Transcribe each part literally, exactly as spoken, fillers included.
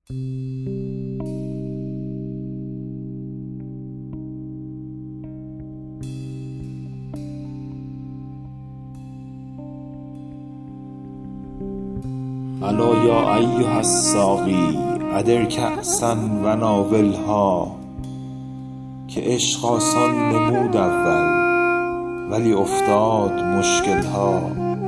الا یا ایها الساقی ادر کأسا و ناولها، که عشق آسان نمود اول ولی افتاد مشکلها.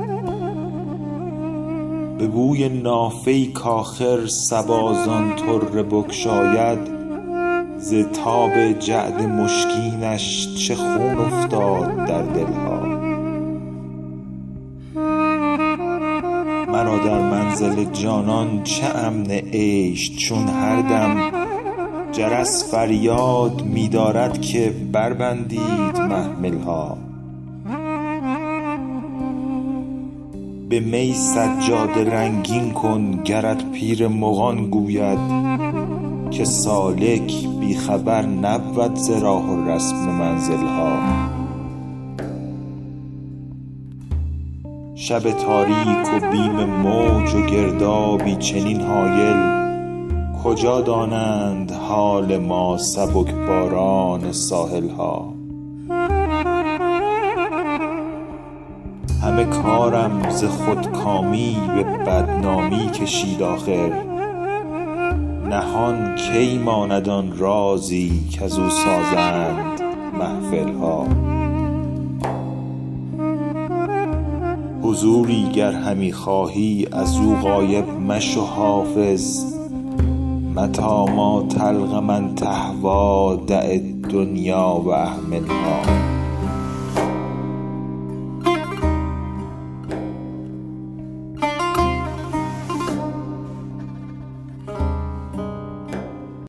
به بوی نافه کآخر صبا زان طره بگشاید، ز تاب جعد مشکینش چه خون افتاد در دلها. مرا در منزل جانان چه امن عیش، چون هر دم جرس فریاد می دارد که بربندید محملها. به می سجاده رنگین کن گرت پیر مغان گوید، که سالک بی خبر نبود ز راه و رسم منزلها. شب تاریک و بیم موج و گردابی چنین هایل، کجا دانند حال ما سبکباران ساحلها. همه کارم ز خودکامی به بدنامی کشید آخر، نهان کی ماند آن رازی کزو سازند محفلها. حضوری گر همی خواهی ازو غایب مشو حافظ، متیٰ ما تلق من تهویٰ دع الدنیا و اهملها.